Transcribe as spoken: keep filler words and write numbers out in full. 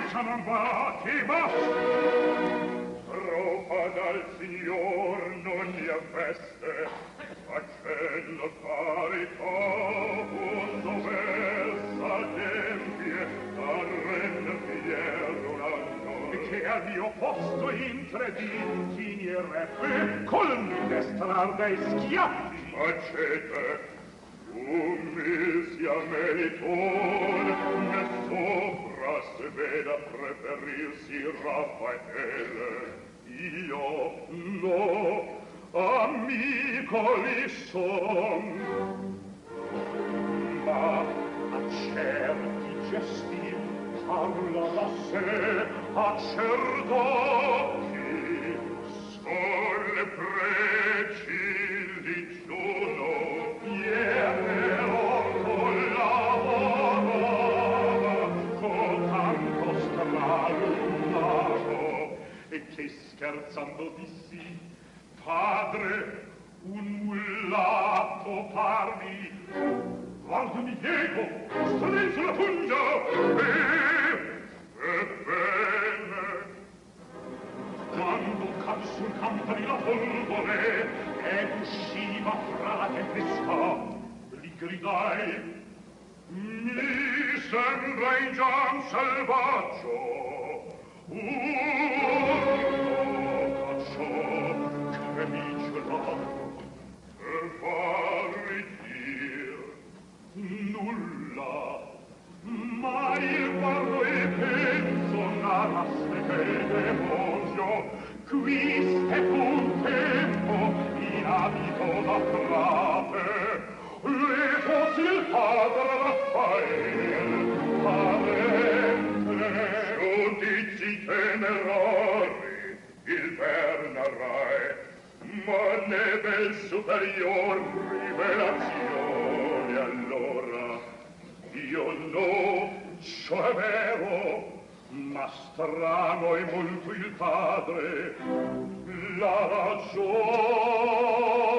Lascia non va, che basta! Troppa dal signor non gli avveste, facendo carità un dover s'adempie a render fier un anno. E che al mio posto in tre dì finirebbe col destrar dei schiaffi. Accete! Umil sia meritor, ne sopra se veda preferirsi Raffaele. Io no, amico li son. Ma a certi gesti parla da sé, a cert'occhi sol preci digiuno pieno con lavoro, con tanto stralunato, e che scherzando dissi, padre, un mulatto parmi. Guarda, mi diego, sta dentro la pungia, e, ebbene, quando cade sul campo di la polvore ed usciva fra la tempesta, gli gridai, mi sembra in gian selvaggio, urlo cacciò che mi ce l'ha, e farmi dir nulla. Ma il guardo e penso narrasse che il demonio quiste un tempo in abito da frate le fosse il padre Raffaele parente. Giudizi temerari il ver narrai, ma ne bel superior rivelazione allora. Io no, ciò è vero, ma strano è molto il padre, la ragione